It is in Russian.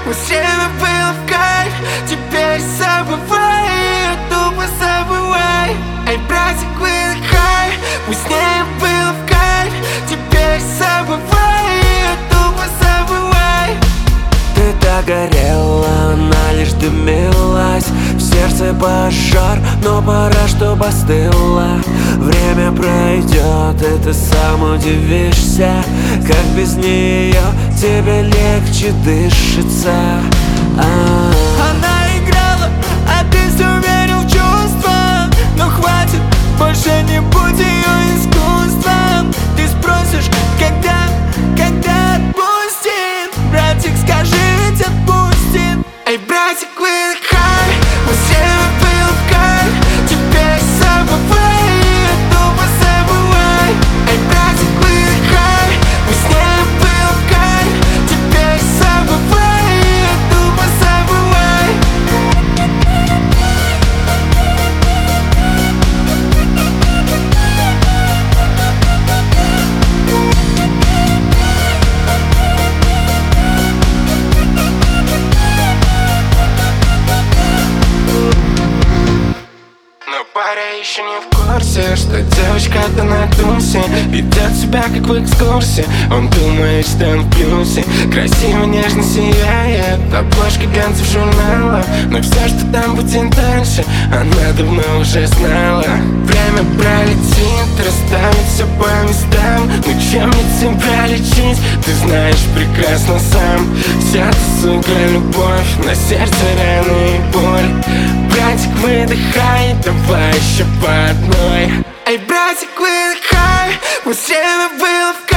Пусть время было в кайф, теперь забывай, тупо забывай. Эй, братик, выдыхай, пусть время было в кайф, теперь забывай, тупо забывай. Ты так горела, она лишь дымилась. В сердце пожар, но пора, чтоб остыла. Время пройдет, и ты сам удивишься, как без нее тебе легче дышится. Она играла, а ты все верил в чувства. Но хватит, больше не будь ее искусством. Ты спросишь, когда отпустит? Братик, скажи, ведь отпустит. Эй, братик, выдыхай, пусть время было в кайф, теперь забывай, тупо забывай. Эй, братик, выдыхай, пусть время было в кайф, теперь забывай, тупо забывай. Но паря еще не в курсе, что девочка-то на тусе ведет себя как в экскурсии. Он думает, что он в плюсе, красиво, нежно сияет обложка глянцев журнала. Но все, что там будет дальше, она давно уже знала. Время пролетит, расставит все по местам. Ну чем мне тебя лечить, ты знаешь прекрасно сам. Вся эта, сука, любовь, на сердце раны и боль. Братик, выдыхай, давай еще по одной. Эй, братик, выдыхай, пусть время было в